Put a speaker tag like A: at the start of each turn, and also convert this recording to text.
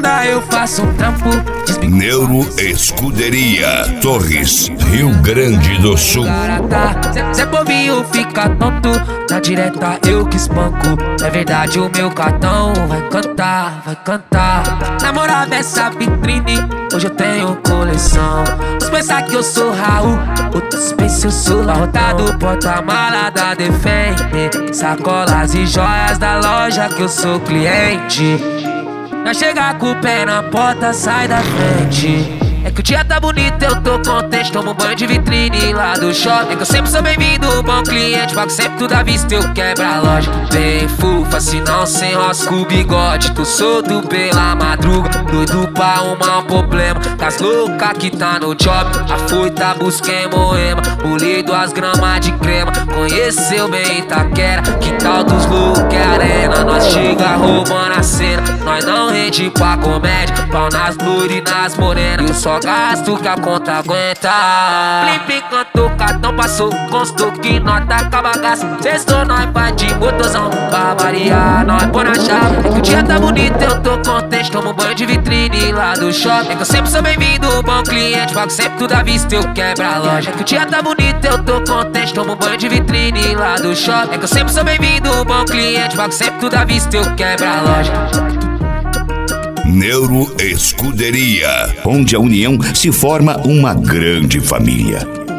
A: segunda eu faço um trampo.
B: Neuro Escuderia, Torres, Rio Grande do Sul.
A: Zé Povinho fica tonto, na direta eu que espanco. É verdade, o meu cartão vai cantar, vai cantar. Namorada essa vitrine, hoje eu tenho coleção. Se pensar que eu sou Raul, outros pensam eu sou Lautado. Porta-mala da Defende, sacolas e joias da loja que eu sou cliente. Nós chegar com o pé na porta, sai da frente. É que o dia tá bonito, eu tô contente. Tomo um banho de vitrine lá do shopping. É que eu sempre sou bem-vindo, bom cliente. Pago sempre tudo à vista, eu quebro a loja. Bem fufa, se não sem rosca o bigode. Tô solto pela madruga, doido pra arrumar um problema. Das loucas que tá no job, a foita busquei Moema. Pulei 2 gramas de crema, conheceu bem Itaquera. Quintal dos loucos é arena, nós chega roubando a cena. Nós não rende pra comédia, pau nas loiras e nas morenas. Eu só gasto que a conta aguenta. Flip enquanto o cartão passou, constou que nós tá com a bagaça. Sextou, nós vai de motorzão, pra variar, nós põe na chave. É que o dia tá bonito, eu tô contente. Tomo um banho de vitrine lá do shopping. É que eu sempre sou bem-vindo, bom cliente. Pago sempre tudo à vista, eu quebro a loja. É que o dia tá bonito, eu tô contente. Tomo um banho de vitrine lá do shopping. É que eu sempre sou bem-vindo, bom cliente. Pago sempre tudo à vista, eu quebro a loja.
B: Neuro Escuderia, onde a união se forma uma grande família.